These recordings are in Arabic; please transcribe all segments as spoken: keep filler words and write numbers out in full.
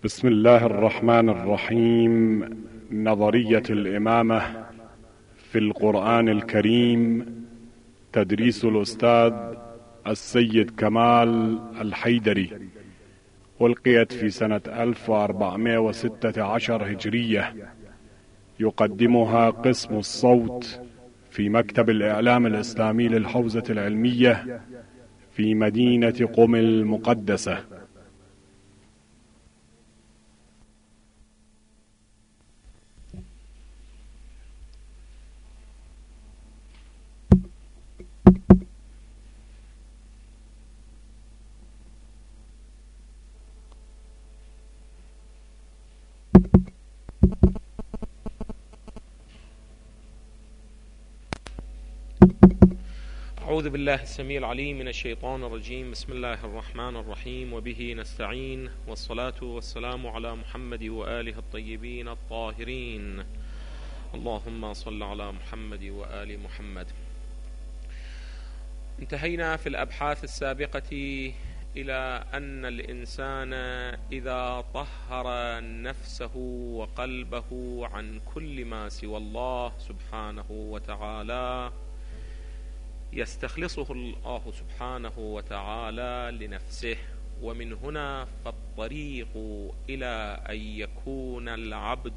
بسم الله الرحمن الرحيم. نظرية الإمامة في القرآن الكريم، تدريس الأستاذ السيد كمال الحيدري، ألقيت في سنة ألف وأربعمائة وستة عشر هجرية. يقدمها قسم الصوت في مكتب الإعلام الإسلامي للحوزة العلمية في مدينة قم المقدسة. أعوذ بالله السميع العليم من الشيطان الرجيم. بسم الله الرحمن الرحيم، وبه نستعين، والصلاة والسلام على محمد وآله الطيبين الطاهرين. اللهم صل على محمد وآل محمد. انتهينا في الأبحاث السابقة إلى أن الإنسان إذا طهر نفسه وقلبه عن كل ما سوى الله سبحانه وتعالى يستخلصه الله سبحانه وتعالى لنفسه. ومن هنا فالطريق إلى أن يكون العبد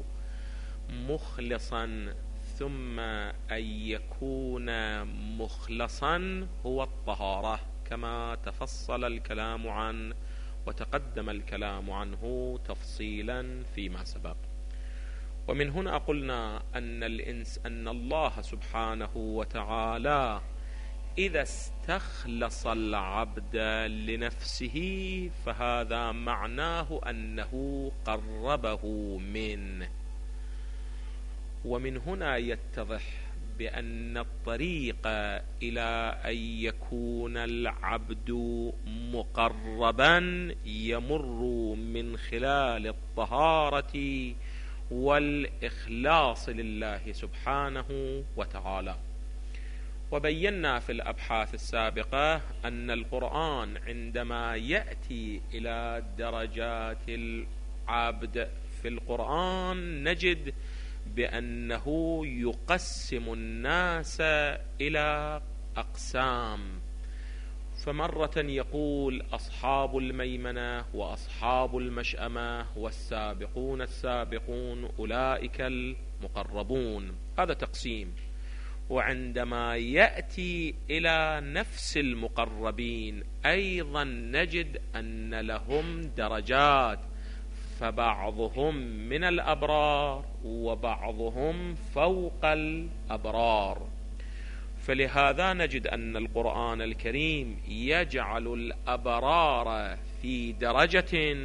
مخلصا ثم أن يكون مخلصا هو الطهارة، كما تفصل الكلام عنه وتقدم الكلام عنه تفصيلا فيما سبق. ومن هنا قلنا أن الإنس أن الله سبحانه وتعالى إذا استخلص العبد لنفسه فهذا معناه أنه قربه منه. ومن هنا يتضح بأن الطريق إلى أن يكون العبد مقربا يمر من خلال الطهارة والإخلاص لله سبحانه وتعالى. وبينا في الأبحاث السابقة أن القرآن عندما يأتي إلى درجات العبد في القرآن نجد بأنه يقسم الناس إلى أقسام. فمرة يقول أصحاب الميمنة وأصحاب المشأمة والسابقون السابقون أولئك المقربون، هذا تقسيم. وعندما يأتي إلى نفس المقربين أيضا نجد أن لهم درجات، فبعضهم من الأبرار وبعضهم فوق الأبرار. فلهذا نجد أن القرآن الكريم يجعل الأبرار في درجة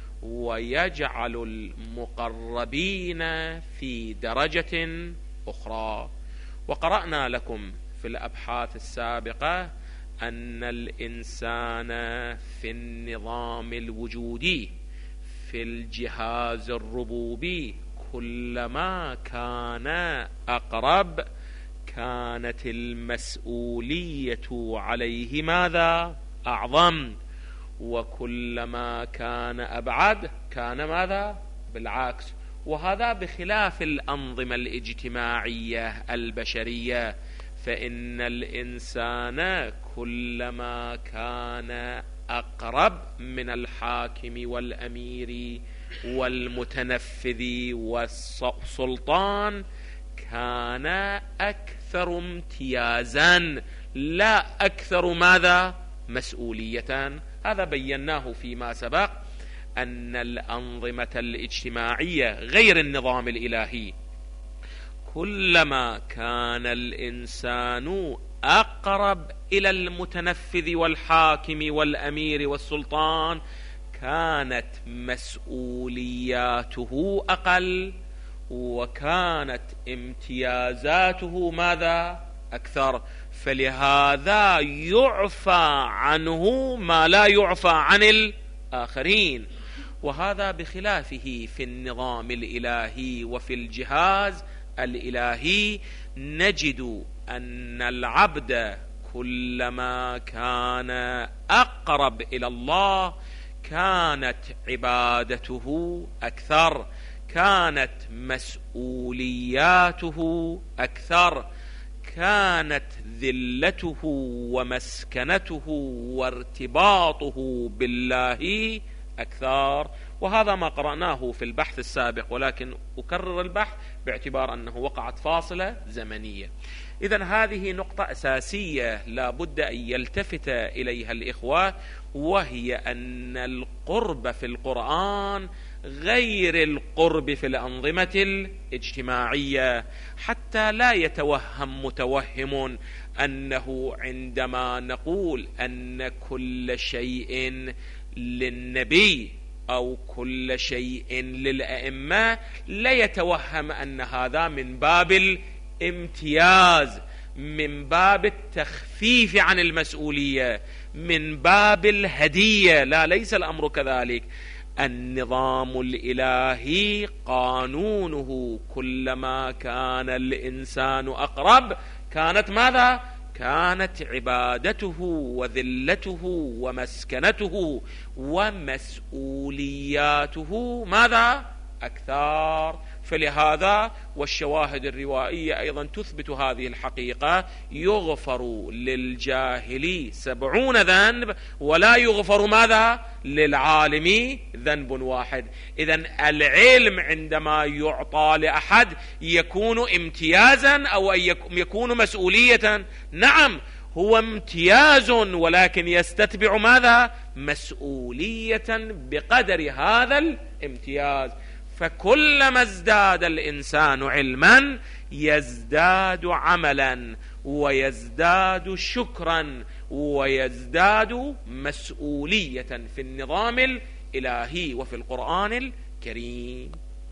ويجعل المقربين في درجة أخرى. وقرأنا لكم في الأبحاث السابقة أن الإنسان في النظام الوجودي في الجهاز الربوبي كلما كان أقرب كانت المسؤولية عليه ماذا؟ أعظم. وكلما كان أبعد كان ماذا؟ بالعكس. وهذا بخلاف الأنظمة الاجتماعية البشرية، فإن الإنسان كلما كان أقرب من الحاكم والأمير والمتنفذ والسلطان كان أكثر امتيازا لا أكثر ماذا؟ مسؤولية. هذا بيناه فيما سبق أن الأنظمة الاجتماعية غير النظام الإلهي كلما كان الإنسان أقرب إلى المتنفذ والحاكم والأمير والسلطان كانت مسؤولياته أقل وكانت امتيازاته ماذا؟ أكثر. فلهذا يعفى عنه ما لا يعفى عن الآخرين. وهذا بخلافه في النظام الإلهي وفي الجهاز الإلهي نجد أن العبد كلما كان أقرب إلى الله كانت عبادته أكثر، كانت مسؤولياته أكثر، كانت ذلته ومسكنته وارتباطه بالله أكثر. وهذا ما قرأناه في البحث السابق، ولكن أكرر البحث باعتبار أنه وقعت فاصلة زمنية. إذن هذه نقطة أساسية لا بد أن يلتفت إليها الإخوة، وهي أن القرب في القرآن غير القرب في الأنظمة الاجتماعية، حتى لا يتوهم متوهم أنه عندما نقول أن كل شيء للنبي أو كل شيء للأئمة لا يتوهم أن هذا من باب الامتياز، من باب التخفيف عن المسؤولية، من باب الهدية. لا، ليس الأمر كذلك. النظام الإلهي قانونه كلما كان الإنسان أقرب كانت ماذا؟ كانت عبادته وذلته ومسكنته ومسؤولياته ماذا؟ أكثر. فلهذا والشواهد الروائية أيضا تثبت هذه الحقيقة: يغفر للجاهل سبعون ذنب ولا يغفر ماذا؟ للعالم ذنب واحد. إذن العلم عندما يعطى لأحد يكون امتيازا أو يكون مسؤولية؟ نعم، هو امتياز، ولكن يستتبع ماذا؟ مسؤولية بقدر هذا الامتياز. فكلما ازداد الإنسان علما يزداد عملا ويزداد شكرا ويزداد مسؤولية في النظام الإلهي وفي القرآن الكريم.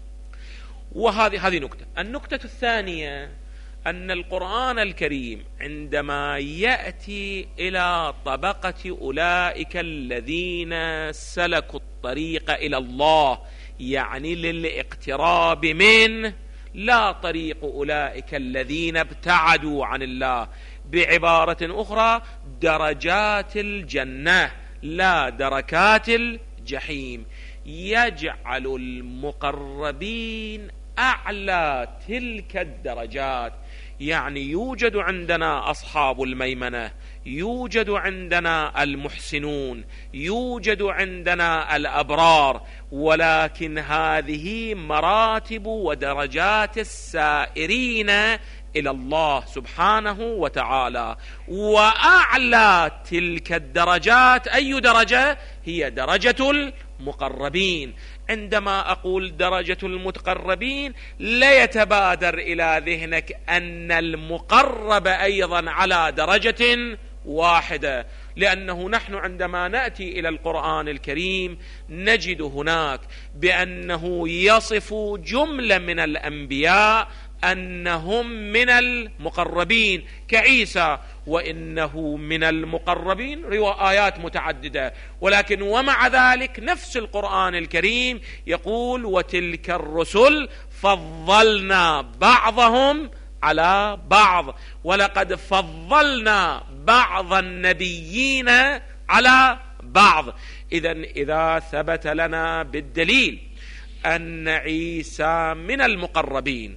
وهذه هذه نكتة. النكتة الثانية أن القرآن الكريم عندما يأتي إلى طبقة أولئك الذين سلكوا الطريق إلى الله، يعني للاقتراب منه، لا طريق أولئك الذين ابتعدوا عن الله، بعبارة أخرى درجات الجنة لا دركات الجحيم، يجعل المقربين أعلى تلك الدرجات. يعني يوجد عندنا أصحاب الميمنة، يوجد عندنا المحسنون، يوجد عندنا الأبرار، ولكن هذه مراتب ودرجات السائرين إلى الله سبحانه وتعالى. وأعلى تلك الدرجات أي درجة؟ هي درجة المقربين. عندما أقول درجة المتقربين لا يتبادر إلى ذهنك أن المقرب أيضا على درجة واحدة، لأنه نحن عندما نأتي إلى القرآن الكريم نجد هناك بأنه يصف جملة من الأنبياء أنهم من المقربين كعيسى، وإنه من المقربين، روايات متعددة، ولكن ومع ذلك نفس القرآن الكريم يقول: وتلك الرسل فضلنا بعضهم على بعض، ولقد فضلنا بعض النبيين على بعض. إذن إذا ثبت لنا بالدليل أن عيسى من المقربين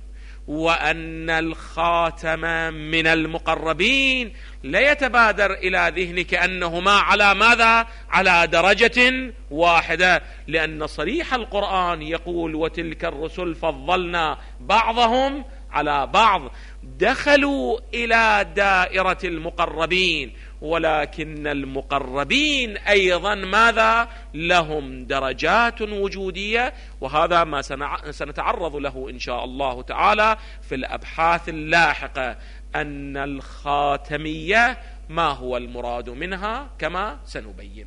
وأن الخاتم من المقربين، لا يتبادر إلى ذهنك أنهما على ماذا؟ على درجة واحدة، لأن صريح القرآن يقول: وتلك الرسل فضلنا بعضهم على بعض. دخلوا إلى دائرة المقربين، ولكن المقربين أيضا ماذا؟ لهم درجات وجودية، وهذا ما سنتعرض له إن شاء الله تعالى في الأبحاث اللاحقة، أن الخاتمية ما هو المراد منها كما سنبين.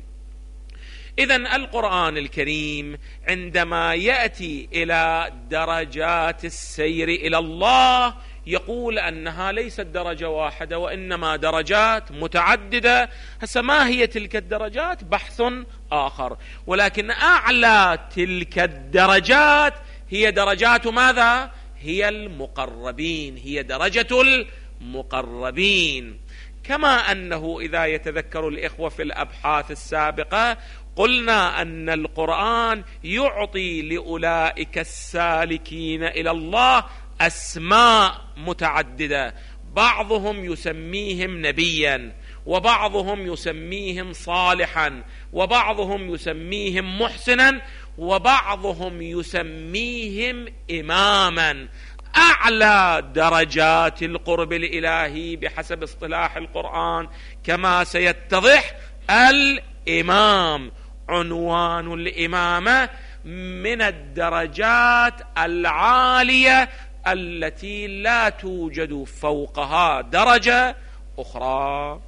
إذن القرآن الكريم عندما يأتي إلى درجات السير إلى الله يقول أنها ليست درجة واحدة وإنما درجات متعددة. هسه ما هي تلك الدرجات؟ بحث آخر، ولكن أعلى تلك الدرجات هي درجات ماذا؟ هي المقربين، هي درجة المقربين. كما أنه إذا يتذكر الإخوة في الأبحاث السابقة قلنا أن القرآن يعطي لأولئك السالكين إلى الله أسماء متعددة، بعضهم يسميهم نبيا، وبعضهم يسميهم صالحا، وبعضهم يسميهم محسنا، وبعضهم يسميهم إماما. أعلى درجات القرب الإلهي بحسب اصطلاح القرآن كما سيتضح الإمام. عنوان الإمامة من الدرجات العالية التي لا توجد فوقها درجة أخرى.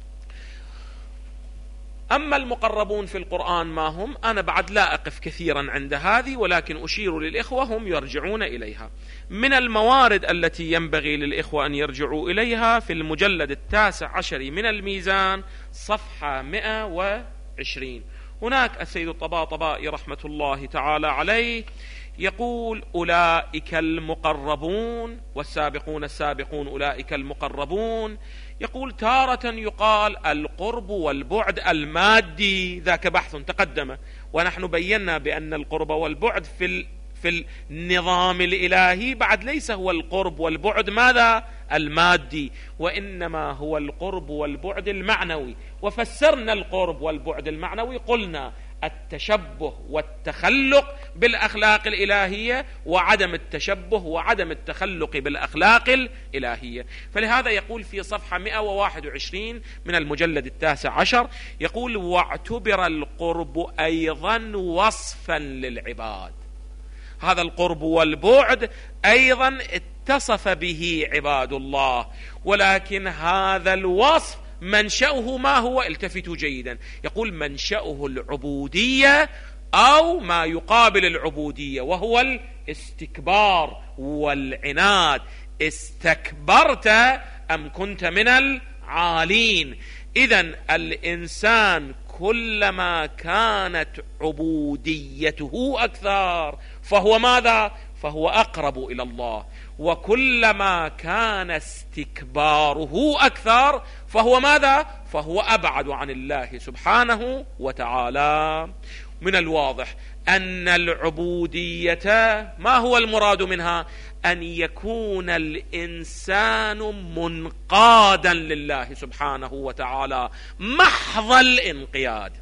أما المقربون في القرآن ما هم، أنا بعد لا أقف كثيرا عند هذه، ولكن أشير للإخوة هم يرجعون إليها. من الموارد التي ينبغي للإخوة أن يرجعوا إليها في المجلد التاسع عشر من الميزان صفحة مئة وعشرين. هناك السيد الطباطبائي رحمة الله تعالى عليه يقول: أولئك المقربون والسابقون السابقون أولئك المقربون. يقول: تارة يقال القرب والبعد المادي، ذاك بحث تقدم، ونحن بينا بأن القرب والبعد في في النظام الإلهي بعد ليس هو القرب والبعد ماذا المادي، وإنما هو القرب والبعد المعنوي. وفسرنا القرب والبعد المعنوي، قلنا التشبه والتخلق بالأخلاق الإلهية، وعدم التشبه وعدم التخلق بالأخلاق الإلهية. فلهذا يقول في صفحة مئة وواحد وعشرين من المجلد التاسع عشر، يقول: واعتبر القرب أيضا وصفا للعباد. هذا القرب والبعد أيضا اتصف به عباد الله، ولكن هذا الوصف منشأه ما هو؟ التفتوا جيدا، يقول: منشأه العبودية أو ما يقابل العبودية، وهو الاستكبار والعناد. استكبرت أم كنت من العالين؟ إذن الإنسان كلما كانت عبوديته أكثر فهو ماذا؟ فهو أقرب إلى الله. وكلما كان استكباره أكثر فهو ماذا؟ فهو أبعد عن الله سبحانه وتعالى. من الواضح أن العبودية ما هو المراد منها؟ أن يكون الإنسان منقادا لله سبحانه وتعالى محض الانقياد.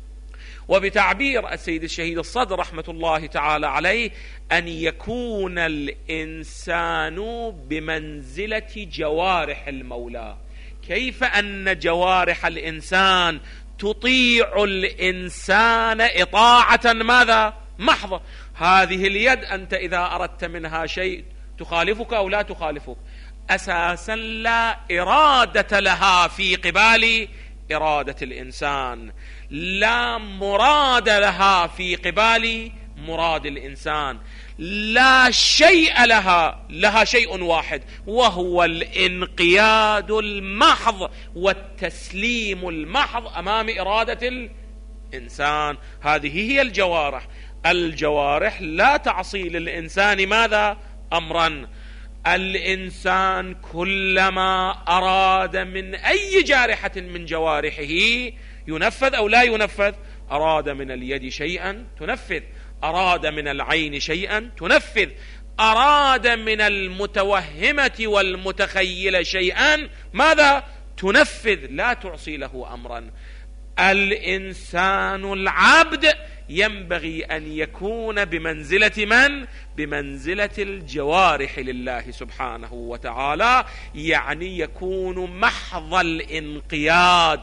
وبتعبير السيد الشهيد الصدر رحمة الله تعالى عليه، أن يكون الإنسان بمنزلة جوارح المولى. كيف أن جوارح الإنسان تطيع الإنسان إطاعة ماذا؟ محضة. هذه اليد أنت إذا أردت منها شيء تخالفك أو لا تخالفك، أساسا لا إرادة لها في قبال إرادة الإنسان، لا مراد لها في قبال مراد الإنسان، لا شيء لها، لها شيء واحد وهو الانقياد المحض والتسليم المحض أمام إرادة الإنسان. هذه هي الجوارح. الجوارح لا تعصي للإنسان ماذا؟ أمرا. الإنسان كلما أراد من أي جارحة من جوارحه ينفذ أو لا ينفذ. أراد من اليد شيئا تنفذ، أراد من العين شيئا تنفذ، أراد من المتوهمة والمتخيلة شيئا ماذا؟ تنفذ، لا تعصي له أمرا. الإنسان العبد ينبغي أن يكون بمنزلة من؟ بمنزلة الجوارح لله سبحانه وتعالى، يعني يكون محض الانقياد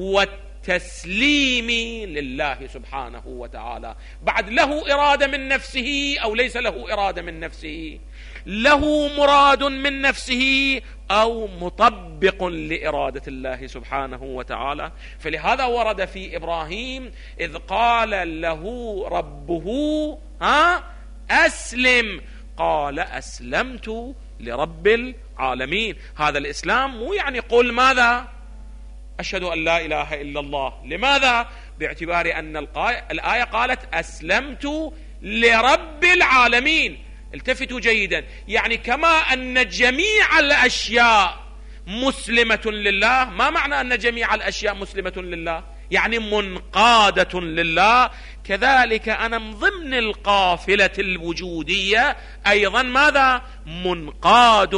والتسليم لله سبحانه وتعالى. بعد له إرادة من نفسه أو ليس له إرادة من نفسه، له مراد من نفسه أو مطبق لإرادة الله سبحانه وتعالى. فلهذا ورد في إبراهيم إذ قال له ربه ها أسلم، قال أسلمت لرب العالمين. هذا الإسلام مو يعني قل ماذا؟ أشهد أن لا إله إلا الله. لماذا؟ باعتبار أن الآية قالت أسلمت لرب العالمين. التفتوا جيدا، يعني كما أن جميع الأشياء مسلمة لله، ما معنى أن جميع الأشياء مسلمة لله؟ يعني منقادة لله. كذلك أنا من ضمن القافلة الوجودية أيضا ماذا؟ منقاد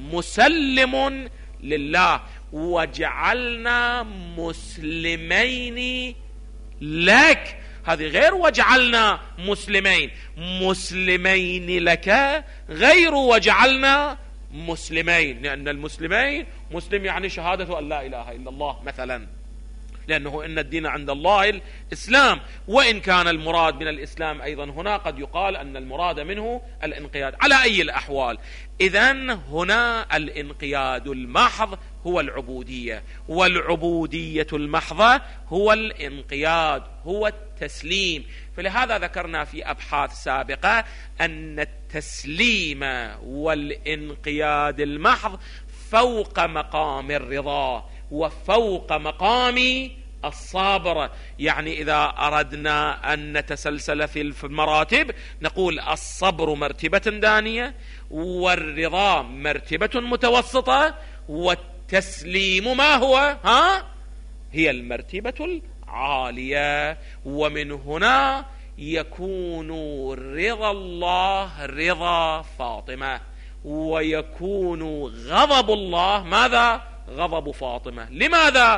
مسلم لله. وجعلنا مسلمين لك، هذه غير وجعلنا مسلمين. مسلمين لك غير وجعلنا مسلمين، لأن المسلمين مسلم يعني شهادة أن لا إله إلا الله مثلا، لأنه إن الدين عند الله الإسلام. وإن كان المراد من الإسلام أيضا هنا قد يقال أن المراد منه الانقياد. على أي الأحوال إذن هنا الانقياد المحض هو العبودية، والعبودية المحضة هو الانقياد، هو التسليم. فلهذا ذكرنا في أبحاث سابقة أن التسليم والانقياد المحض فوق مقام الرضا وفوق مقام الصابر. يعني إذا أردنا أن نتسلسل في المراتب نقول الصبر مرتبة دانية، والرضا مرتبة متوسطة، والتسليم ما هو؟ ها؟ هي المرتبة العالية. ومن هنا يكون رضا الله رضا فاطمة، ويكون غضب الله ماذا؟ غضب فاطمة. لماذا؟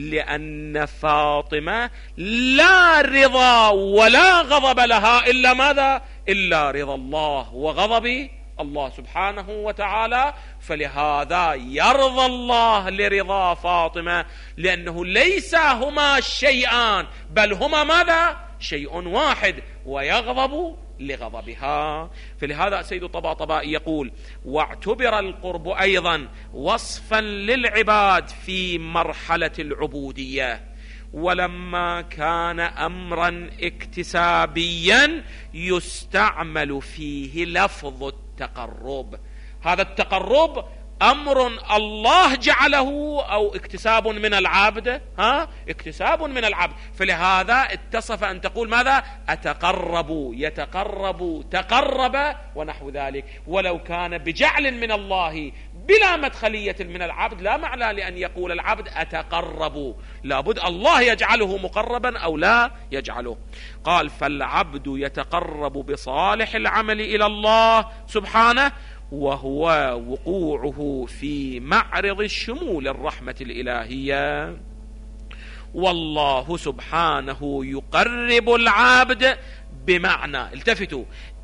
لأن فاطمة لا رضا ولا غضب لها إلا ماذا؟ إلا رضا الله وغضب الله سبحانه وتعالى. فلهذا يرضى الله لرضا فاطمة، لأنه ليس هما شيئان بل هما ماذا؟ شيء واحد، ويغضب لغضبها. فلهذا سيد الطباطبائي يقول: واعتبر القرب أيضا وصفا للعباد في مرحلة العبودية، ولما كان أمرا اكتسابيا يستعمل فيه لفظ التقرب. هذا التقرب أمر الله جعله أو اكتساب من العبد؟ ها؟ اكتساب من العبد. فلهذا اتصف أن تقول ماذا؟ أتقرب، يتقرب، تقرب ونحو ذلك. ولو كان بجعل من الله بلا مدخلية من العبد لا معنى لأن يقول العبد أتقرب، لابد الله يجعله مقربا أو لا يجعله. قال: فالعبد يتقرب بصالح العمل إلى الله سبحانه، وهو وقوعه في معرض الشمول الرحمة الإلهية. والله سبحانه يقرب العبد بمعنى، التفتوا،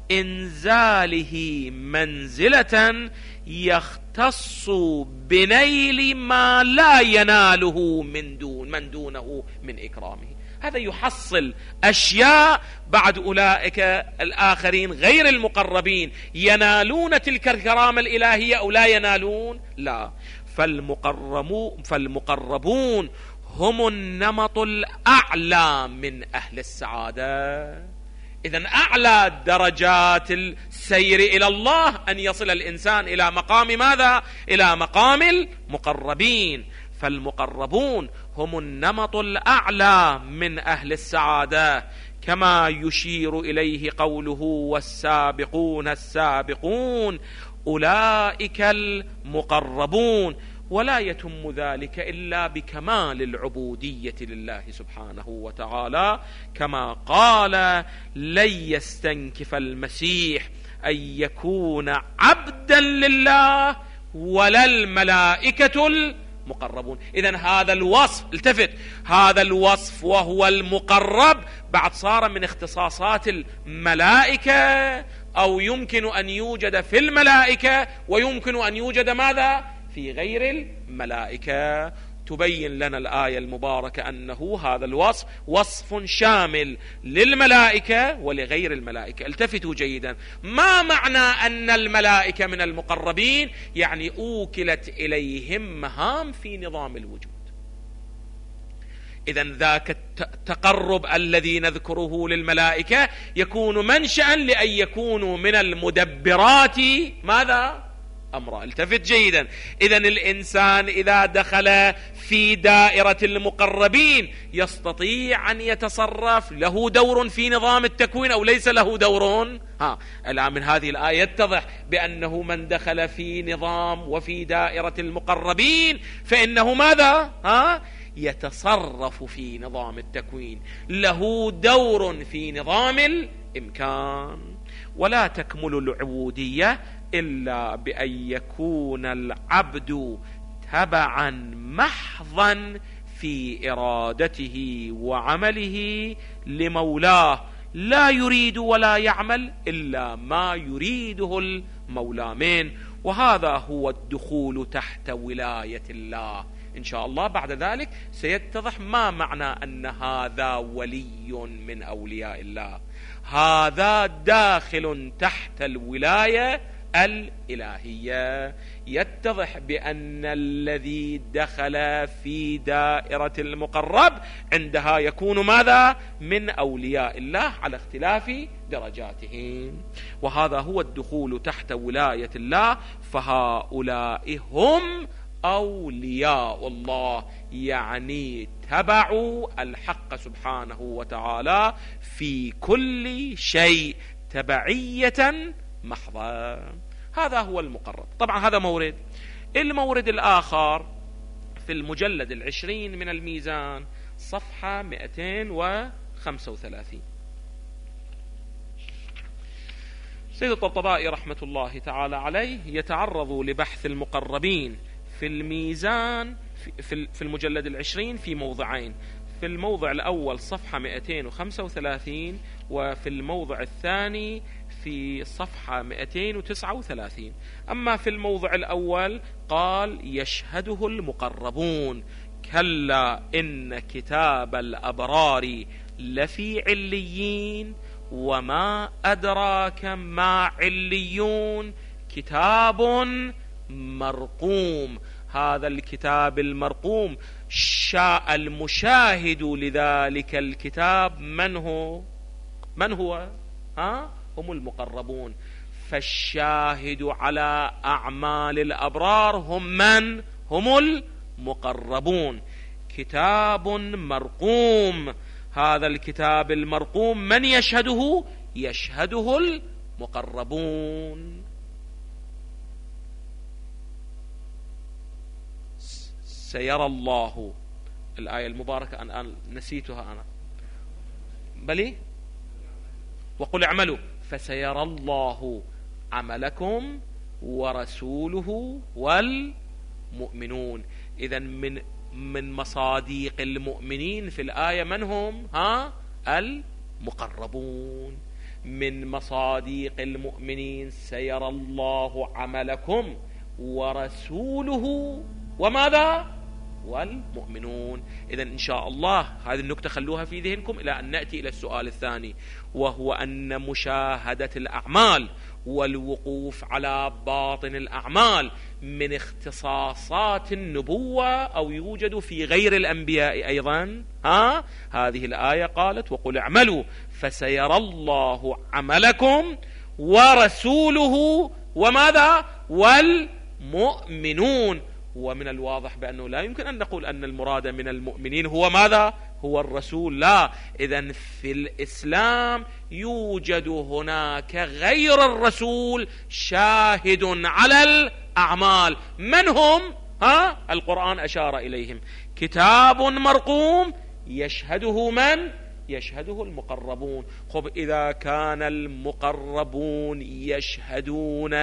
إنزاله منزلة يختص بنيل ما لا يناله من دون من دونه من إكرامه. هذا يحصل أشياء بعد أولئك الآخرين غير المقربين ينالون تلك الكرامة الإلهية أو لا ينالون؟ لا. فالمقربون, فالمقربون هم النمط الأعلى من أهل السعادة. إذن أعلى درجات السير إلى الله أن يصل الإنسان إلى مقام ماذا؟ إلى مقام المقربين. فالمقربون هم النمط الأعلى من أهل السعادة، كما يشير إليه قوله: والسابقون السابقون أولئك المقربون. ولا يتم ذلك إلا بكمال العبودية لله سبحانه وتعالى، كما قال: لن يستنكف المسيح أن يكون عبدا لله ولا الملائكة المقربون. إذن هذا الوصف، التفت، هذا الوصف وهو المقرب بعد صار من اختصاصات الملائكة، أو يمكن أن يوجد في الملائكة ويمكن أن يوجد ماذا؟ في غير الملائكة. تبين لنا الآية المباركة أنه هذا الوصف وصف شامل للملائكة ولغير الملائكة. التفتوا جيدا، ما معنى أن الملائكة من المقربين؟ يعني أوكلت إليهم مهام في نظام الوجود. إذن ذاك التقرب الذي نذكره للملائكة يكون منشأ لأن يكونوا من المدبرات ماذا؟ أمر. التفت جيدا. إذن الإنسان إذا دخل في دائرة المقربين يستطيع أن يتصرف، له دور في نظام التكوين أو ليس له دور؟ ها، الآن من هذه الآية يتضح بأنه من دخل في نظام وفي دائرة المقربين فإنه ماذا؟ ها، يتصرف في نظام التكوين، له دور في نظام الإمكان. ولا تكمل العبودية إلا بأن يكون العبد تبعا محضا في إرادته وعمله لمولاه، لا يريد ولا يعمل إلا ما يريده المولى منه. وهذا هو الدخول تحت ولاية الله. إن شاء الله بعد ذلك سيتضح ما معنى أن هذا ولي من أولياء الله. هذا داخل تحت الولاية الإلهية. يتضح بأن الذي دخل في دائرة المقرب عندها يكون ماذا؟ من أولياء الله على اختلاف درجاتهم. وهذا هو الدخول تحت ولاية الله. فهؤلاء هم أولياء الله، يعني تبعوا الحق سبحانه وتعالى في كل شيء تبعية محضة. هذا هو المقرب. طبعا هذا مورد. المورد الآخر في المجلد العشرين من الميزان صفحة مئتين وخمسة وثلاثين. سيد الطبطبائي رحمة الله تعالى عليه يتعرض لبحث المقربين في الميزان في المجلد العشرين في موضعين. في الموضع الأول صفحة مئتين وخمسة وثلاثين، وفي الموضع الثاني في صفحة مئتين وتسعة وثلاثين. أما في الموضع الأول قال يشهده المقربون، كلا إن كتاب الأبرار لفي عليين وما أدراك ما عليون كتاب مرقوم. هذا الكتاب المرقوم شاء المشاهد لذلك الكتاب من هو؟ من هو؟ ها؟ هم المقربون. فالشاهد على أعمال الأبرار هم من؟ هم المقربون. كتاب مرقوم. هذا الكتاب المرقوم من يشهده؟ يشهده المقربون. سيرى الله، الآية المباركة الآن نسيتها أنا، بلي وقل اعملوا فسيرى الله عملكم ورسوله والمؤمنون. إذن من من مصاديق المؤمنين في الآية من هم؟ ها؟ المقربون. من مصاديق المؤمنين سيرى الله عملكم ورسوله وماذا؟ والمؤمنون. إذن إن شاء الله هذه النكتة خلوها في ذهنكم إلى أن نأتي إلى السؤال الثاني، وهو أن مشاهدة الأعمال والوقوف على باطن الأعمال من اختصاصات النبوة أو يوجد في غير الأنبياء أيضا. ها؟ هذه الآية قالت وقل اعملوا فسيرى الله عملكم ورسوله وماذا؟ والمؤمنون. ومن الواضح بأنه لا يمكن أن نقول أن المراد من المؤمنين هو ماذا؟ هو الرسول. لا. إذن في الإسلام يوجد هناك غير الرسول شاهد على الأعمال. من هم؟ ها؟ القرآن أشار إليهم. كتاب مرقوم يشهده من؟ يشهده المقربون. خب إذا كان المقربون يشهدون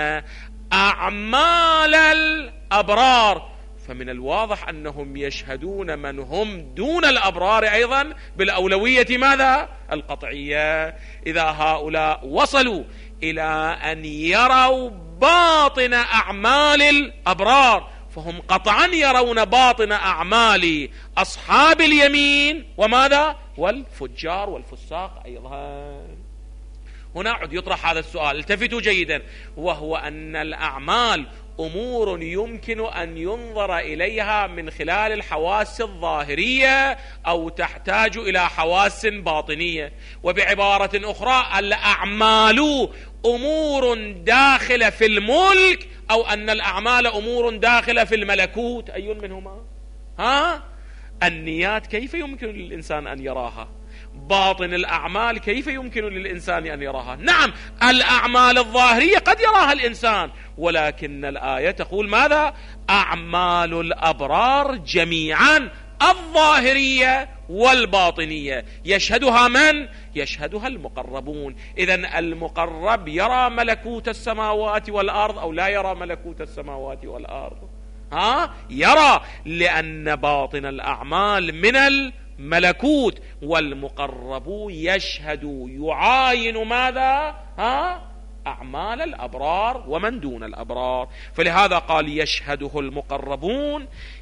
أعمال الأبرار فمن الواضح أنهم يشهدون من هم دون الأبرار أيضا بالأولوية ماذا؟ القطعية. إذا هؤلاء وصلوا إلى أن يروا باطن أعمال الأبرار فهم قطعا يرون باطن أعمال أصحاب اليمين وماذا؟ والفجار والفساق أيضا. هنا عد يطرح هذا السؤال، التفتوا جيدا، وهو أن الأعمال أمور يمكن أن ينظر إليها من خلال الحواس الظاهرية أو تحتاج إلى حواس باطنية. وبعبارة أخرى الأعمال أمور داخلة في الملك أو أن الأعمال أمور داخلة في الملكوت. أي منهما؟ ها؟ النيات كيف يمكن للإنسان أن يراها؟ باطن الأعمال كيف يمكن للإنسان أن يراها؟ نعم الأعمال الظاهرية قد يراها الإنسان، ولكن الآية تقول ماذا؟ أعمال الأبرار جميعا الظاهرية والباطنية. يشهدها من؟ يشهدها المقربون. إذن المقرب يرى ملكوت السماوات والأرض أو لا يرى ملكوت السماوات والأرض؟ ها؟ يرى، لأن باطن الأعمال من الملكوت، والمقرب يشهد يعاين ماذا؟ ها؟ أعمال الأبرار ومن دون الأبرار. فلهذا قال يشهده المقربون،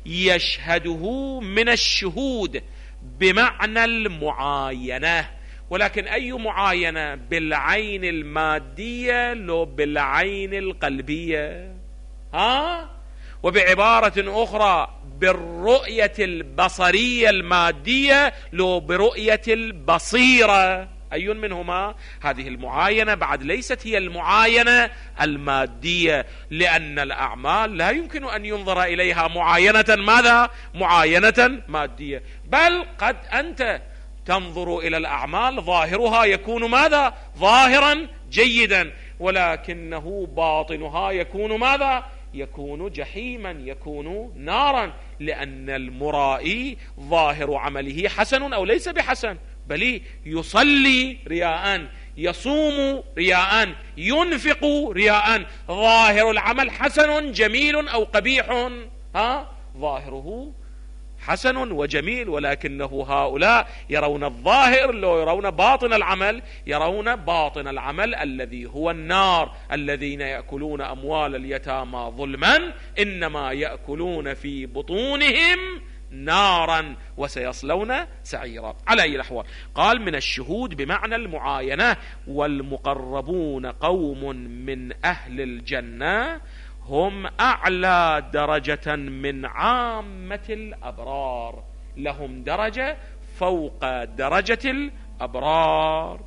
يشهده من الشهود بمعنى المعاينة. ولكن أي معاينة؟ بالعين المادية لو بالعين القلبية؟ ها؟ وبعبارة أخرى بالرؤية البصرية المادية لو برؤية البصيرة، أي منهما؟ هذه المعاينة بعد ليست هي المعاينة المادية، لأن الأعمال لا يمكن أن ينظر إليها معاينة ماذا؟ معاينة مادية، بل قد أنت تنظر إلى الأعمال ظاهرها يكون ماذا؟ ظاهرا جيدا، ولكنه باطنها يكون ماذا؟ يكون جحيما، يكون نارا، لأن المرائي ظاهر عمله حسن أو ليس بحسن، بل يصلي رياء، يصوم رياء، ينفق رياء، ظاهر العمل حسن جميل أو قبيح؟ ها؟ ظاهره حسن وجميل، ولكنه هؤلاء يرون الظاهر، لو يرون باطن العمل يرون باطن العمل الذي هو النار. الذين يأكلون أموال اليتامى ظلما إنما يأكلون في بطونهم نارا وسيصلون سعيرا. على أي الأحوال قال من الشهود بمعنى المعاينة. والمقربون قوم من أهل الجنة هم أعلى درجة من عامة الأبرار، لهم درجة فوق درجة الأبرار.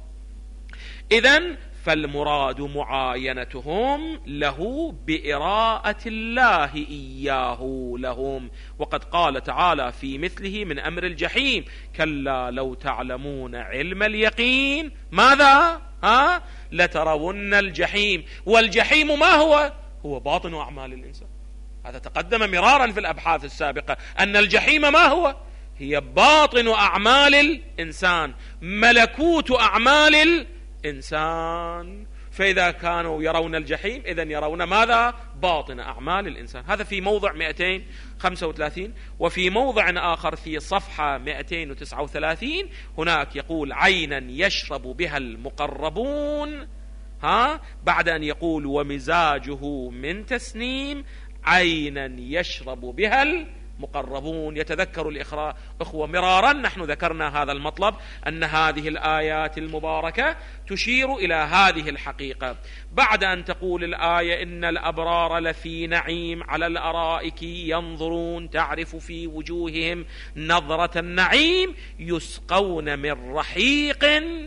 إذن فالمراد معاينتهم له بإراءة الله إياه لهم. وقد قال تعالى في مثله من أمر الجحيم: كلا لو تعلمون علم اليقين ماذا؟ ها؟ لترون الجحيم. والجحيم ما هو؟ هو باطن أعمال الإنسان. هذا تقدم مرارا في الأبحاث السابقة أن الجحيم ما هو؟ هي باطن أعمال الإنسان، ملكوت أعمال الإنسان. فإذا كانوا يرون الجحيم إذن يرون ماذا؟ باطن أعمال الإنسان. هذا في موضع مئتين وخمسة وثلاثين. وفي موضع آخر في صفحة مئتين وتسعة وثلاثين هناك يقول: عينا يشرب بها المقربون، ها؟ بعد أن يقول ومزاجه من تسنيم، عينا يشرب بها المقربون. يتذكر الإخوة مرارا نحن ذكرنا هذا المطلب، أن هذه الآيات المباركة تشير إلى هذه الحقيقة. بعد أن تقول الآية إن الأبرار لفي نعيم على الأرائك ينظرون تعرف في وجوههم نظرة النعيم يسقون من رحيق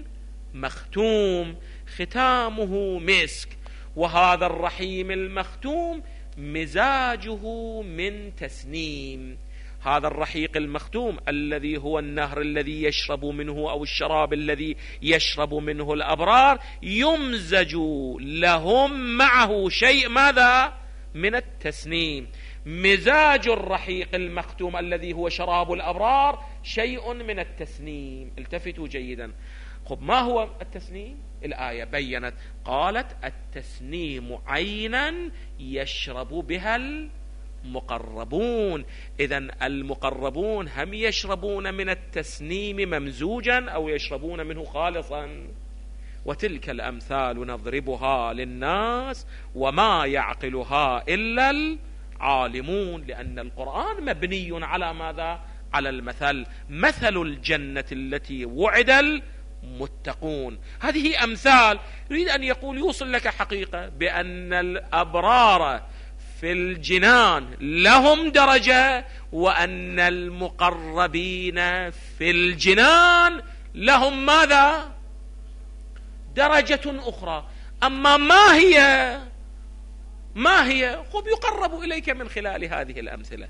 مختوم ختامه مسك، وهذا الرحيم المختوم مزاجه من تسنيم. هذا الرحيق المختوم الذي هو النهر الذي يشرب منه أو الشراب الذي يشرب منه الأبرار يمزج لهم معه شيء ماذا؟ من التسنيم. مزاج الرحيق المختوم الذي هو شراب الأبرار شيء من التسنيم. التفتوا جيدا. خب ما هو التسنيم؟ الآية بيّنت، قالت التسنيم عينا يشرب بها المقربون. إذن المقربون هم يشربون من التسنيم ممزوجا أو يشربون منه خالصا. وتلك الأمثال نضربها للناس وما يعقلها إلا العالمون. لأن القرآن مبني على ماذا؟ على المثل. مثل الجنة التي وعد متقون. هذه أمثال. يريد أن يقول يوصل لك حقيقة بأن الأبرار في الجنان لهم درجة، وأن المقربين في الجنان لهم ماذا؟ درجة أخرى. أما ما هي؟ ما هي؟ خب يقرب إليك من خلال هذه الأمثلة.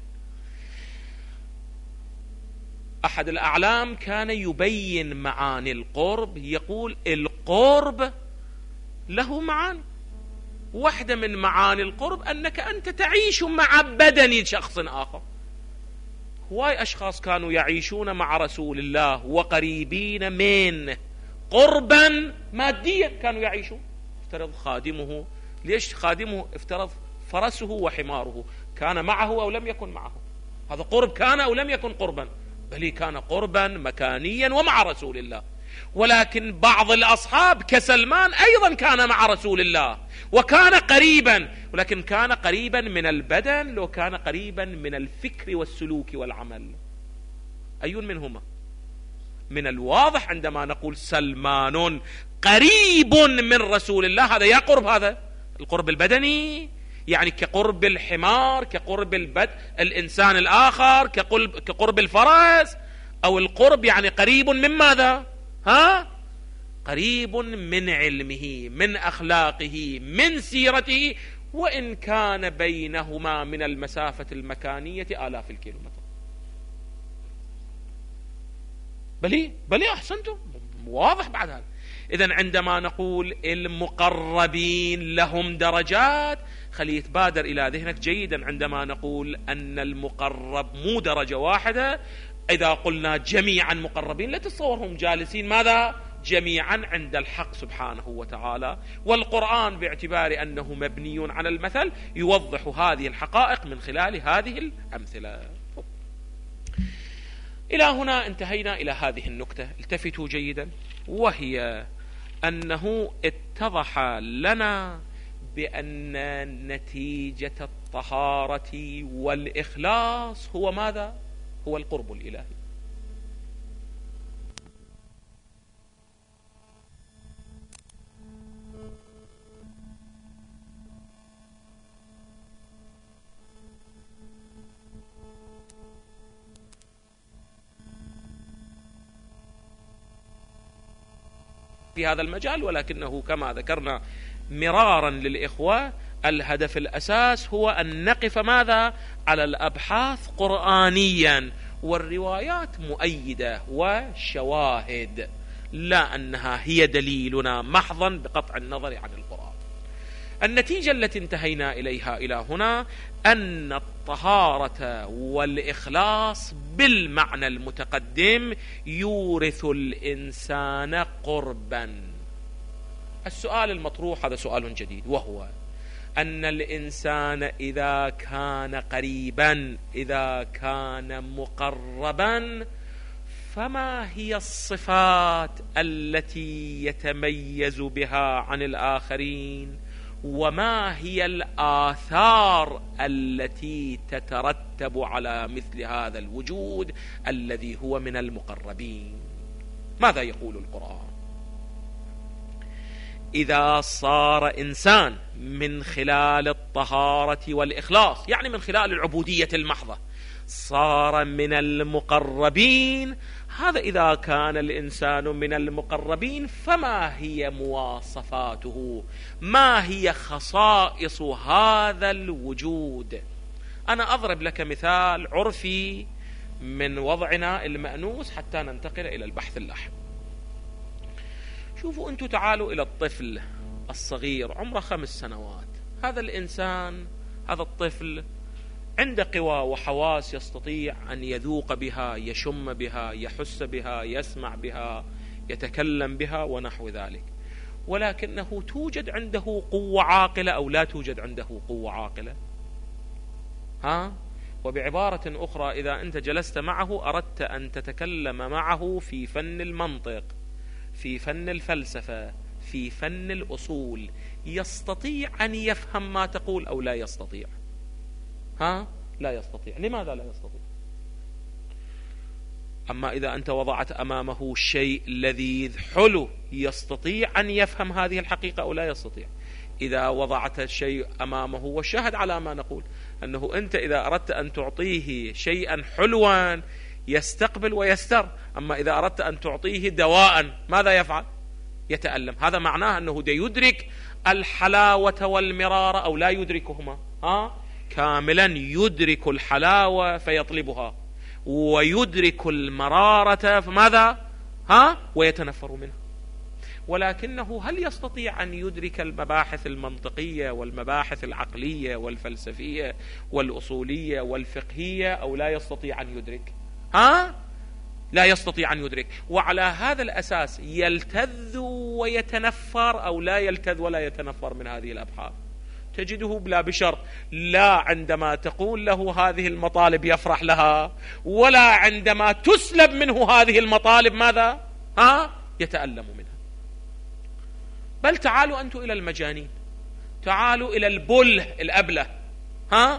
أحد الأعلام كان يبين معاني القرب، يقول القرب له معاني. واحدة من معاني القرب أنك أنت تعيش مع بدن شخص آخر. هواي أشخاص كانوا يعيشون مع رسول الله وقريبين من قربا ماديا كانوا يعيشون. افترض خادمه، ليش خادمه؟ افترض فرسه وحماره، كان معه أو لم يكن معه؟ هذا قرب كان أو لم يكن قربا؟ بل كان قربا مكانيا ومع رسول الله. ولكن بعض الأصحاب كسلمان أيضا كان مع رسول الله وكان قريبا، ولكن كان قريبا من البدن لو كان قريبا من الفكر والسلوك والعمل. أي منهما؟ من الواضح عندما نقول سلمان قريب من رسول الله، هذا يا قرب، هذا القرب البدني يعني كقرب الحمار، كقرب البد الإنسان الآخر، كقرب, كقرب الفرس، أو القرب يعني قريب من ماذا؟ ها؟ قريب من علمه، من أخلاقه، من سيرته، وإن كان بينهما من المسافة المكانية آلاف الكيلومتر. بلي بلي أحسنتم، واضح بعد هذا. إذن عندما نقول المقربين لهم درجات، خلي يتبادر إلى ذهنك جيدا عندما نقول أن المقرب مو درجة واحدة. إذا قلنا جميعا مقربين لا تتصورهم جالسين ماذا؟ جميعا عند الحق سبحانه وتعالى. والقرآن باعتبار أنه مبني على المثل يوضح هذه الحقائق من خلال هذه الأمثلة. إلى هنا انتهينا إلى هذه النكتة، التفتوا جيدا، وهي أنه اتضح لنا بأن نتيجة الطهارة والإخلاص هو ماذا؟ هو القرب الإلهي. في هذا المجال، ولكنه كما ذكرنا مرارا للإخوة الهدف الأساس هو أن نقف ماذا؟ على الأبحاث قرآنيا، والروايات مؤيدة وشواهد، لا أنها هي دليلنا محضا بقطع النظر عن القرآن. النتيجة التي انتهينا إليها إلى هنا أن الطهارة والإخلاص بالمعنى المتقدم يورث الإنسان قربا. السؤال المطروح هذا سؤال جديد، وهو أن الإنسان إذا كان قريبا، إذا كان مقربا، فما هي الصفات التي يتميز بها عن الآخرين؟ وما هي الآثار التي تترتب على مثل هذا الوجود الذي هو من المقربين؟ ماذا يقول القرآن؟ إذا صار إنسان من خلال الطهارة والإخلاص، يعني من خلال العبودية المحضة، صار من المقربين، هذا إذا كان الإنسان من المقربين فما هي مواصفاته؟ ما هي خصائص هذا الوجود؟ أنا أضرب لك مثال عرفي من وضعنا المأنوس حتى ننتقل إلى البحث اللاحق. شوفوا أنتوا، تعالوا إلى الطفل الصغير عمره خمس سنوات. هذا الإنسان، هذا الطفل عنده قوى وحواس يستطيع أن يذوق بها، يشم بها، يحس بها، يسمع بها، يتكلم بها ونحو ذلك، ولكنه توجد عنده قوة عاقلة أو لا توجد عنده قوة عاقلة؟ ها؟ وبعبارة أخرى، إذا أنت جلست معه أردت أن تتكلم معه في فن المنطق، في فن الفلسفة، في فن الأصول، يستطيع أن يفهم ما تقول أو لا يستطيع؟ ها؟ لا يستطيع. لماذا لا يستطيع؟ أما إذا أنت وضعت أمامه شيء لذيذ حلو، يستطيع أن يفهم هذه الحقيقة أو لا يستطيع؟ إذا وضعت شيء أمامه، وشاهد على ما نقول أنه أنت إذا أردت أن تعطيه شيئا حلوا يستقبل ويستر، أما إذا أردت أن تعطيه دواء ماذا يفعل؟ يتألم. هذا معناه أنه يدرك الحلاوة والمرارة أو لا يدركهما؟ ها؟ كاملا يدرك الحلاوة فيطلبها، ويدرك المرارة فماذا؟ ها؟ ويتنفر منها. ولكنه هل يستطيع أن يدرك المباحث المنطقية والمباحث العقلية والفلسفية والأصولية والفقهية أو لا يستطيع أن يدرك؟ ها؟ لا يستطيع أن يدرك. وعلى هذا الأساس يلتذ ويتنفر أو لا يلتذ ولا يتنفر من هذه الأبحاث. تجده بلا بشر، لا عندما تقول له هذه المطالب يفرح لها، ولا عندما تسلب منه هذه المطالب ماذا؟ ها؟ يتألم منها. بل تعالوا أنتم إلى المجانين، تعالوا إلى البله الأبله. ها؟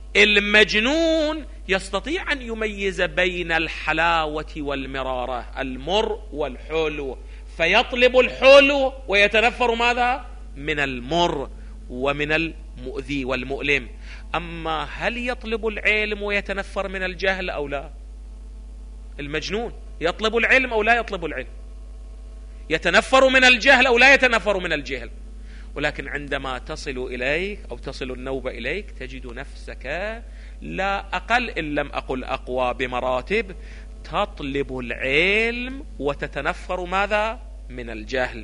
المجنون يستطيع أن يميز بين الحلاوة والمرارة، المر والحلو، فيطلب الحلو ويتنفر ماذا؟ من المر ومن المؤذي والمؤلم. أما هل يطلب العلم ويتنفر من الجهل أو لا؟ المجنون يطلب العلم أو لا يطلب العلم؟ يتنفر من الجهل أو لا يتنفر من الجهل؟ ولكن عندما تصل إليك أو تصل النوبة إليك تجد نفسك لا أقل إن لم أقل أقوى بمراتب، تطلب العلم وتتنفر ماذا؟ من الجهل.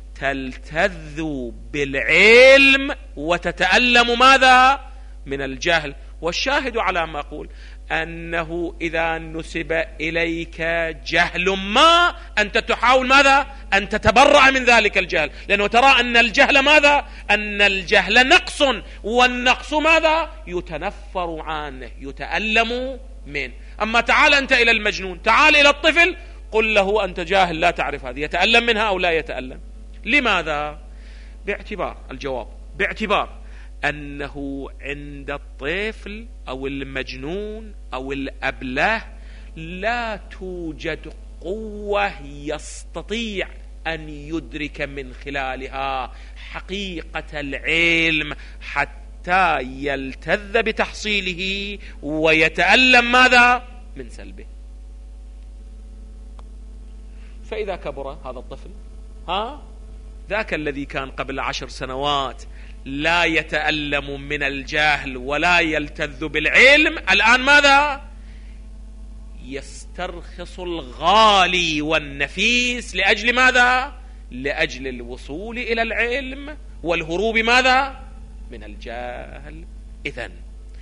تلتذ بالعلم وتتألم ماذا؟ من الجهل. والشاهد على ما أقول أنه إذا نسب إليك جهل ما أنت تحاول ماذا؟ أن تتبرع من ذلك الجهل، لأنه ترى أن الجهل ماذا؟ أن الجهل نقص، والنقص ماذا؟ يتنفر عنه، يتألم منه. أما تعال أنت إلى المجنون، تعال إلى الطفل، قل له أنت جاهل لا تعرف هذه، يتألم منها أو لا يتألم؟ لماذا؟ باعتبار الجواب باعتبار أنه عند الطفل أو المجنون أو الأبله لا توجد قوة يستطيع أن يدرك من خلالها حقيقة العلم حتى يلتذ بتحصيله ويتألم ماذا؟ من سلبه. فإذا كبر هذا الطفل، ها؟ ذاك الذي كان قبل عشر سنوات لا يتألم من الجهل ولا يلتذ بالعلم، الآن ماذا؟ يسترخص الغالي والنفيس لأجل ماذا؟ لأجل الوصول إلى العلم والهروب ماذا؟ من الجهل. إذن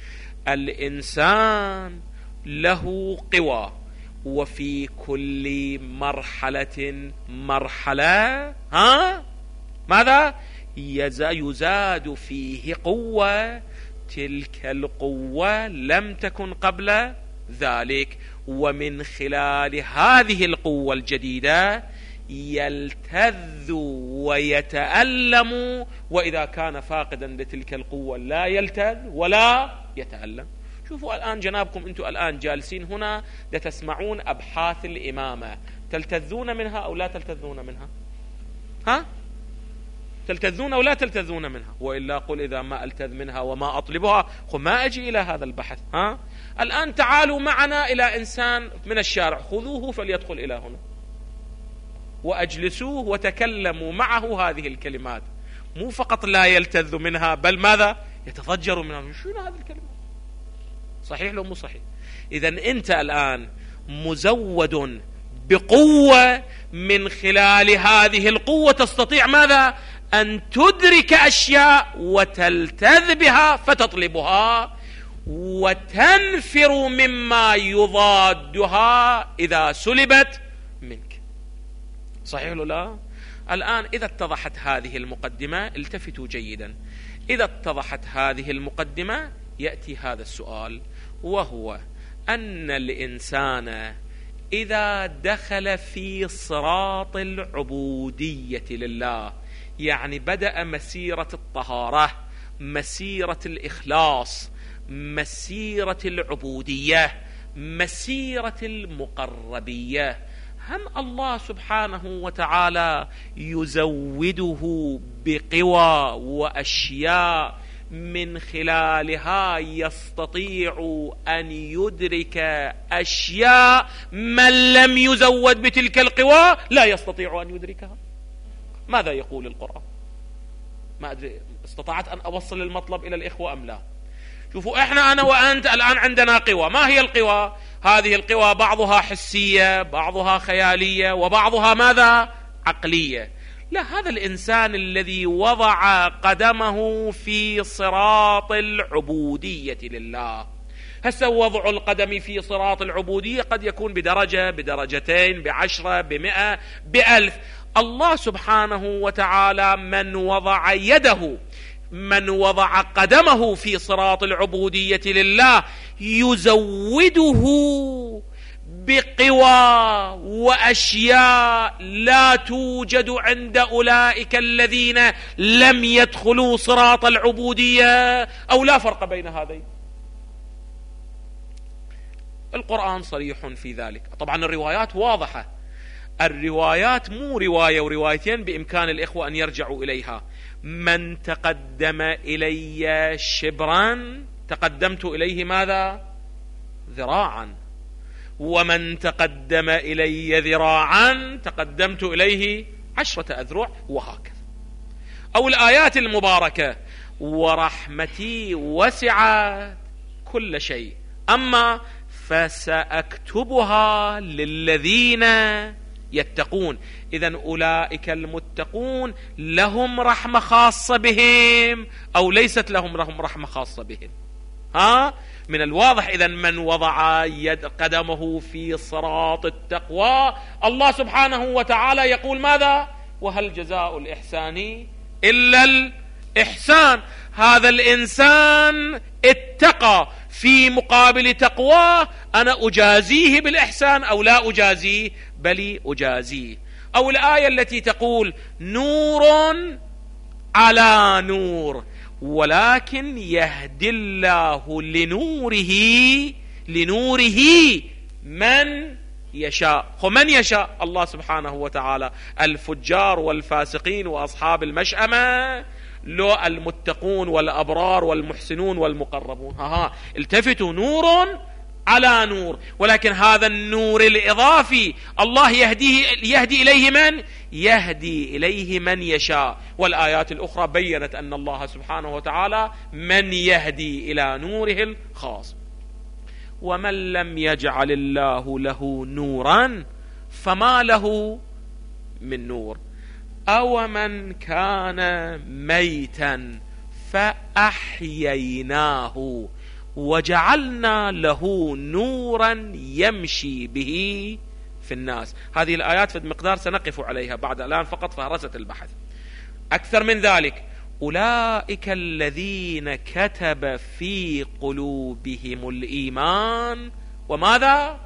الإنسان له قوى، وفي كل مرحلة مرحلة ها ماذا؟ يزاد فيه قوة، تلك القوة لم تكن قبل ذلك، ومن خلال هذه القوة الجديدة يلتذ ويتألم، وإذا كان فاقدا لتلك القوة لا يلتذ ولا يتألم. شوفوا الآن جنابكم، أنتم الآن جالسين هنا لتسمعون أبحاث الإمامة، تلتذون منها أو لا تلتذون منها؟ ها؟ تلتذون أو لا تلتذون منها؟ وإلا قل إذا ما ألتذ منها وما أطلبها خذ ما أجي إلى هذا البحث. ها؟ الآن تعالوا معنا إلى إنسان من الشارع، خذوه فليدخل إلى هنا وأجلسوه وتكلموا معه هذه الكلمات، مو فقط لا يلتذ منها بل ماذا؟ يتضجر منها. شنو هذه الكلمات؟ صحيح لو مو صحيح؟ إذن أنت الآن مزود بقوة، من خلال هذه القوة تستطيع ماذا؟ أن تدرك أشياء وتلتذ بها فتطلبها، وتنفر مما يضادها إذا سلبت منك. صحيح ولا لا؟ الآن إذا اتضحت هذه المقدمة التفتوا جيدا، إذا اتضحت هذه المقدمة يأتي هذا السؤال، وهو أن الإنسان إذا دخل في صراط العبودية لله، يعني بدأ مسيرة الطهارة، مسيرة الإخلاص، مسيرة العبودية، مسيرة المقربية، هم الله سبحانه وتعالى يزوده بقوى وأشياء من خلالها يستطيع أن يدرك أشياء من لم يزود بتلك القوى لا يستطيع أن يدركها. ماذا يقول القرآن؟ ما أدري استطعت أن أوصل المطلب إلى الإخوة أم لا؟ شوفوا، إحنا أنا وأنت الآن عندنا قوى. ما هي القوى؟ هذه القوى بعضها حسية، بعضها خيالية، وبعضها ماذا؟ عقلية. لا، هذا الإنسان الذي وضع قدمه في صراط العبودية لله. هسه وضع القدم في صراط العبودية قد يكون بدرجة، بدرجتين، بعشرة، بمئة، بألف. الله سبحانه وتعالى من وضع يده، من وضع قدمه في صراط العبودية لله يزوده بقوى وأشياء لا توجد عند أولئك الذين لم يدخلوا صراط العبودية، أو لا فرق بين هذين. القرآن صريح في ذلك. طبعا الروايات واضحة، الروايات مو رواية وروايتين، بإمكان الإخوة أن يرجعوا إليها. من تقدم إلي شبرا تقدمت إليه ماذا؟ ذراعا، ومن تقدم إلي ذراعا تقدمت إليه عشرة أذرع، وهكذا. أو الآيات المباركة: ورحمتي وسعت كل شيء، أما فسأكتبها للذين يتقون. إذن أولئك المتقون لهم رحمة خاصة بهم أو ليست لهم رحمة خاصة بهم؟ ها؟ من الواضح إذن من وضع يد قدمه في صراط التقوى، الله سبحانه وتعالى يقول ماذا؟ وهل جزاء الإحسان إلا الإحسان. هذا الإنسان اتقى، في مقابل تقواه أنا أجازيه بالإحسان أو لا أجازيه؟ بل أجازيه. أو الآية التي تقول: نور على نور، ولكن يهدي الله لنوره لنوره من يشاء. ومن يشاء الله سبحانه وتعالى، الفجار والفاسقين وأصحاب المشأمة، لو المتقون والأبرار والمحسنون والمقربون. ها ها التفتوا، نور على نور، ولكن هذا النور الإضافي الله يهديه يهدي إليه من؟ يهدي إليه من يشاء. والآيات الأخرى بيّنت أن الله سبحانه وتعالى من يهدي إلى نوره الخاص. ومن لم يجعل الله له نورا فما له من نور. أو من كان ميتا فأحييناه وجعلنا له نورا يمشي به في الناس. هذه الآيات في مقدار سنقف عليها بعد الآن فقط فهرسة البحث. أكثر من ذلك: أولئك الذين كتب في قلوبهم الإيمان وماذا؟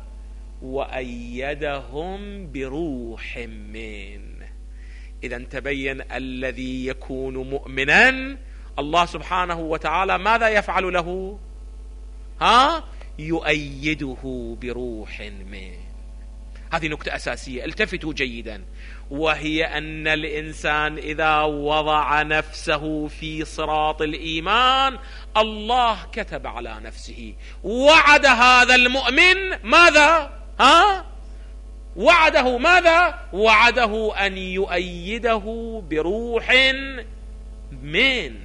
وأيدهم بروح منه. إذن تبين الذي يكون مؤمنا الله سبحانه وتعالى ماذا يفعل له؟ ها؟ يؤيده بروح منه. هذه نقطة أساسية، التفتوا جيدا، وهي أن الإنسان إذا وضع نفسه في صراط الإيمان الله كتب على نفسه، وعد هذا المؤمن ماذا؟ ها؟ وعده ماذا؟ وعده أن يؤيده بروح من.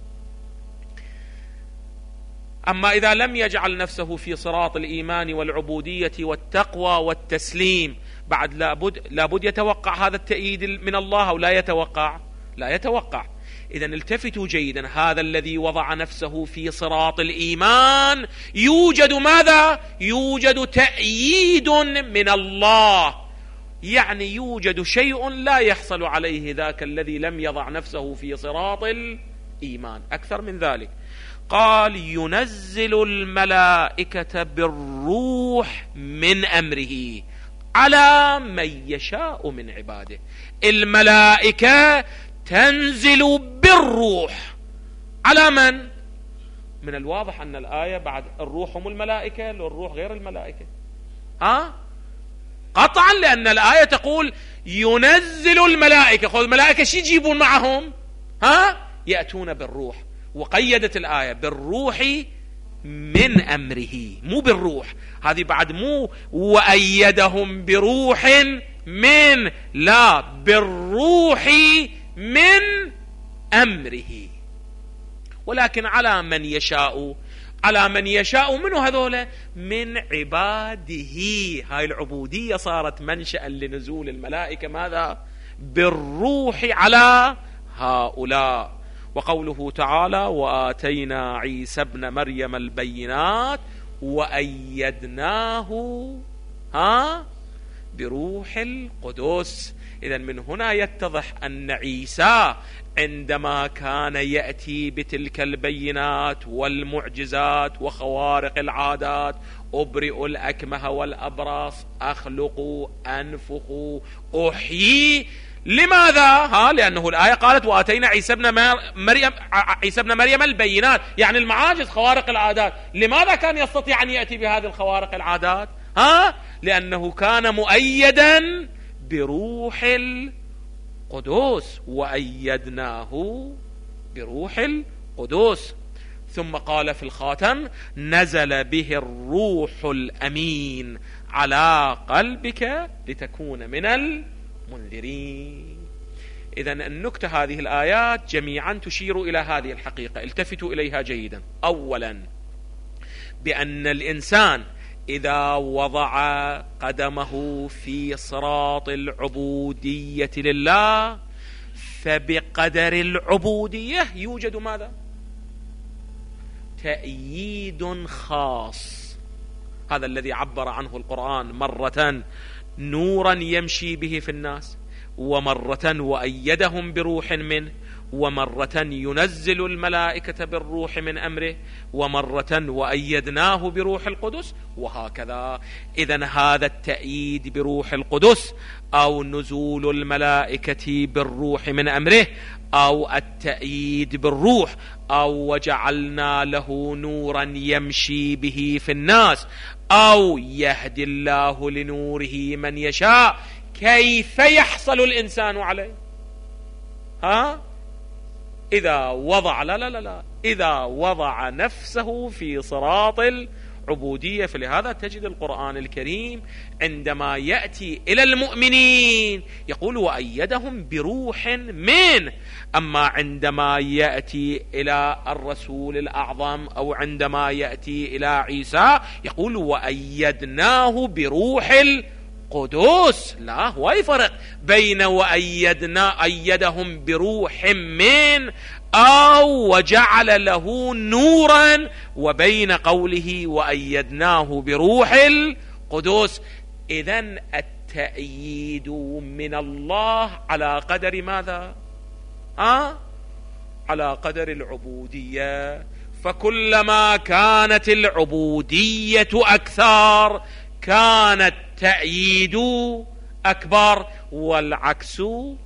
أما إذا لم يجعل نفسه في صراط الإيمان والعبودية والتقوى والتسليم، بعد لابد, لابد يتوقع هذا التأييد من الله أو لا يتوقع؟ لا يتوقع. إذن التفتوا جيدا، هذا الذي وضع نفسه في صراط الإيمان يوجد ماذا؟ يوجد تأييد من الله، يعني يوجد شيء لا يحصل عليه ذاك الذي لم يضع نفسه في صراط الإيمان. أكثر من ذلك، قال: ينزل الملائكة بالروح من أمره على من يشاء من عباده. الملائكة تنزل بالروح على من؟ من الواضح أن الآية بعد الروح هم الملائكة، لو الروح غير الملائكة. ها؟ قطعا، لأن الآية تقول ينزل الملائكة. خذ الملائكة شي يجيبون معهم؟ ها؟ يأتون بالروح. وقيدت الآية بالروح من أمره، مو بالروح. هذه بعد مو وأيدهم بروح من، لا، بالروح من أمره. ولكن على من يشاء، على من يشاء منه هذولا من عباده. هاي العبودية صارت منشأ لنزول الملائكة ماذا؟ بالروح على هؤلاء. وقوله تعالى وآتينا عيسى ابن مريم البينات وأيدناه ها بروح القدس. إذن من هنا يتضح أن عيسى عندما كان يأتي بتلك البينات والمعجزات وخوارق العادات، أبرئ الأكمه والأبرص، أخلق، أنفخ، أحيي، لماذا؟ ها لأنه الآية قالت وآتينا عيسى ابن مريم عيسى ابن مريم البينات، يعني المعاجز، خوارق العادات. لماذا كان يستطيع أن يأتي بهذه الخوارق العادات؟ ها لأنه كان مؤيدا بروح القدس، وأيدناه بروح القدس. ثم قال في الخاتم نزل به الروح الأمين على قلبك لتكون من المنذرين. إذن النكتة هذه الآيات جميعا تشير إلى هذه الحقيقة، التفتوا إليها جيدا. أولا بأن الإنسان إذا وضع قدمه في صراط العبودية لله فبقدر العبودية يوجد ماذا؟ تأييد خاص. هذا الذي عبر عنه القرآن مرة نورا يمشي به في الناس، ومرة وأيدهم بروح منه، ومرة ينزل الملائكة بالروح من أمره، ومرة وأيدناه بروح القدس، وهكذا. إذن هذا التأييد بروح القدس أو نزول الملائكة بالروح من أمره أو التأييد بالروح أو وجعلنا له نورا يمشي به في الناس أو يهدي الله لنوره من يشاء، كيف يحصل الإنسان عليه؟ ها إذا وضع لا لا لا لا إذا وضع نفسه في صراط العبودية. فلهذا تجد القرآن الكريم عندما يأتي إلى المؤمنين يقول وأيدهم بروح منه، أما عندما يأتي إلى الرسول الأعظم أو عندما يأتي إلى عيسى يقول وأيدناه بروح القدس. لا، هو يفرق بين وأيدنا أيدهم بروح من أو وجعل له نورا وبين قوله وأيدناه بروح القدس. إذن التأييد من الله على قدر ماذا؟ أه؟ على قدر العبودية. فكلما كانت العبودية أكثر كان التأييد أكبر، والعكس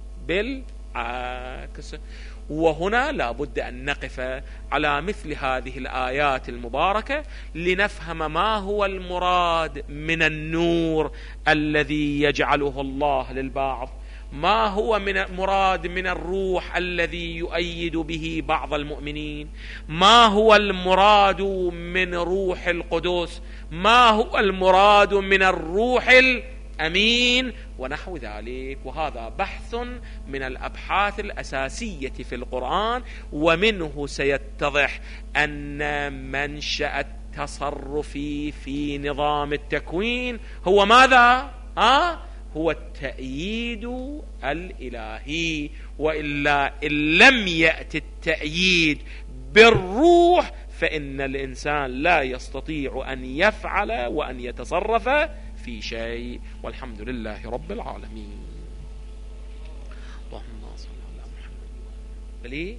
بالعكس. وهنا لا بد أن نقف على مثل هذه الآيات المباركة لنفهم ما هو المراد من النور الذي يجعله الله للبعض، ما هو من مراد من الروح الذي يؤيد به بعض المؤمنين، ما هو المراد من روح القدس، ما هو المراد من الروح الأمين ونحو ذلك. وهذا بحث من الأبحاث الأساسية في القرآن، ومنه سيتضح أن منشأ التصرف في نظام التكوين هو ماذا؟ ها؟ هو التأييد الإلهي. وإلا إن لم يأتي التأييد بالروح فإن الإنسان لا يستطيع أن يفعل وأن يتصرف في شيء. والحمد لله رب العالمين. اللهم صل على محمد. بلي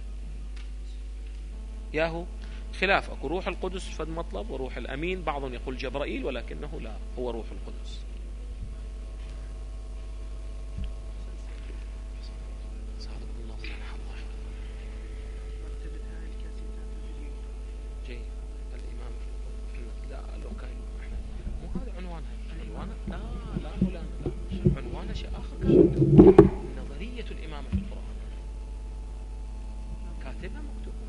ياهو خلاف، أكو روح القدس فد مطلب وروح الأمين، بعضهم يقول جبرائيل ولكنه لا، هو روح القدس. نظرية الإمامة في القرآن كاتبها مكتوب